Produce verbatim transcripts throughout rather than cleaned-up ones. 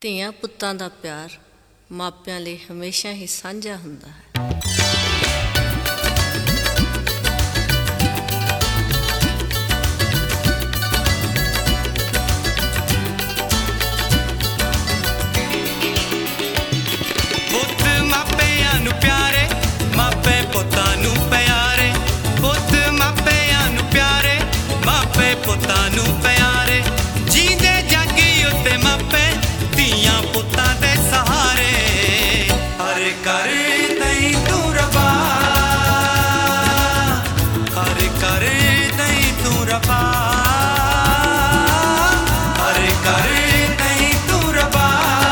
ਧੀਆਂ ਪੁੱਤਾਂ ਦਾ ਪਿਆਰ ਮਾਪਿਆਂ ਲਈ ਹਮੇਸ਼ਾ ਹੀ ਸਾਂਝਾ ਹੁੰਦਾ ਹੈ। ਪੁੱਤ ਮਾਪਿਆਂ ਨੂੰ ਪਿਆਰੇ, ਮਾਪੇ ਪੁੱਤਾਂ ਨੂੰ ਪਿਆਰੇ। ਪੁੱਤ ਮਾਪਿਆਂ ਨੂੰ ਪਿਆਰੇ, ਮਾਪੇ ਪੁੱਤਾਂ ਨੂੰ ਪਿਆਰੇ। ਜੀਂਦੇ ਜਾਗੀ ਉੱਤੇ ਮਾਪੇ ਧੀਆਂ ਪੁੱਤਾਂ ਦੇ ਸਹਾਰੇ। ਹਰ ਘਰ ਦਈ ਤੂੰ ਰੱਬਾ, ਹਰ ਘਰ ਦਈ ਤੂੰ ਰੱਬਾ, ਹਰ ਘਰ ਦਈ ਤੂੰ ਰੱਬਾ,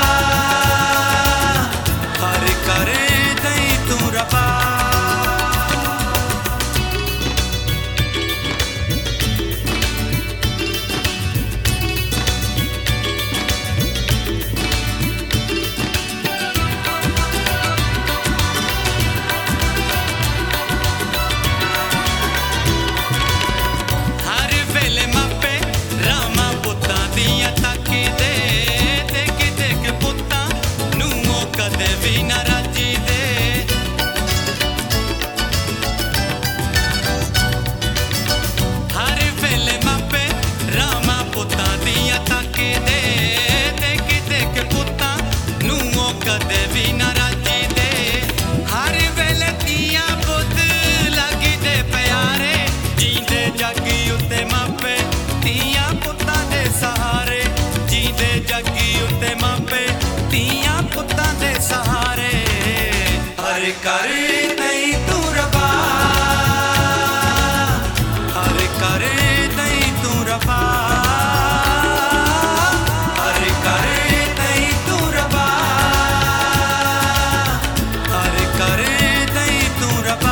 ਹਰ ਘਰ ਦਈ ਤੂੰ ਰੱਬਾ। ਕਦੇ ਵੀ ਨਾ ਰਾਜੀ ਦੇ, ਹਰ ਵੇਲੇ ਧੀਆਂ ਪੁੱਤ ਲੱਗਦੇ ਪਿਆਰੇ। ਜੀਂਦੇ ਜਾਗੀ ਉੱਤੇ ਮਾਪੇ ਧੀਆਂ ਪੁੱਤਾਂ ਦੇ ਸਹਾਰੇ। ਜੀਂਦੇ ਜਾਗੀ ਉੱਤੇ ਮਾਪੇ ਧੀਆਂ ਪੁੱਤਾਂ ਦੇ ਸਹਾਰੇ। ਹਰ ਘਰ ਦਈ ਤੂੰ ਰੱਬਾ, ਹਰ ਘਰ ਦਈ ਤੂੰ ਰੱਬਾ, ਹਰ ਘਰ ਦਈ ਤੂੰ ਰੱਬਾ, ਕਰ ਦਈ ਤੂੰ ਰੱਬਾ।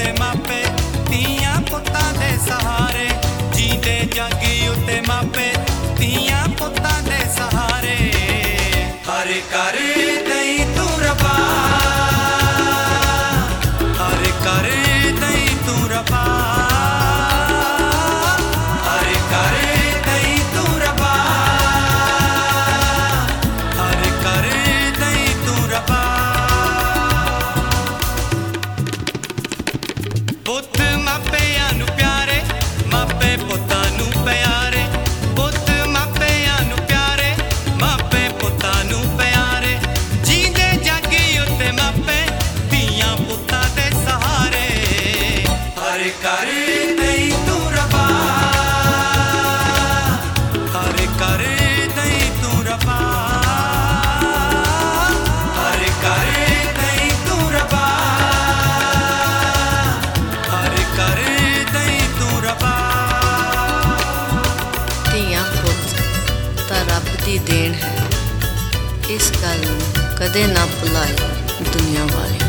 ਉੱਤੇ ਮਾਪੇ ਧੀਆਂ ਪੁੱਤਾਂ ਦੇ ਸਹਾਰੇ ਜੀਂਦੇ ਜੱਗ ਉੱਤੇ ਮਾਪੇ ਧੀਆਂ ਪੁੱਤਾਂ ਦੇ ਸਹਾਰੇ ਹਰ ਕਰ ਦਈ ਤੂੰ ਰੱਬਾ ਹਰ ਕਰ ਦਈ ਤੂੰ ਰੱਬਾ ਹਰ ਕਰ ਦਈ ਤੂੰ ਰੱਬਾ ਹਰ ਕਰ ਦਈ ਤੂੰ ਰੱਬਾ ਪੁੱਤ ਮਾਪਿਆਂ ਨੂੰ ਪਿਆਰੇ ਮਾਪੇ ਪੁੱਤਾਂ ਨੂੰ ਪਿਆਰੇ ਪੁੱਤ ਮਾਪਿਆਂ ਨੂੰ ਪਿਆਰੇ ਮਾਪੇ ਪੁੱਤਾਂ ਨੂੰ ਪਿਆਰੇ ਜੀਂਦੇ ਜੱਗ ਉੱਤੇ ਮਾਪੇ ਧੀਆਂ ਪੁੱਤਾਂ ਦੇ ਸਹਾਰੇ ਹਰ ਕਰ ਦਈ ਤੂੰ ਰੱਬਾ ਹਰ ਕਰ ਦਈ ਤੂੰ ਰੱਬਾ ਹਰ ਕਰ ਦਈ ਤੂੰ ਰੱਬਾ ਹਰ ਕਰ ਦਈ ਤੂੰ ਰੱਬਾ ਧੀਆਂ ਪੁੱਤ ਤਾਂ ਰੱਬ ਦੀ ਦੇਣ ਹੈ, ਇਸ ਗੱਲ ਨੂੰ ਕਦੇ ਨਾ ਭੁਲਾਇਓ ਦੁਨੀਆ ਵਾਲੇ।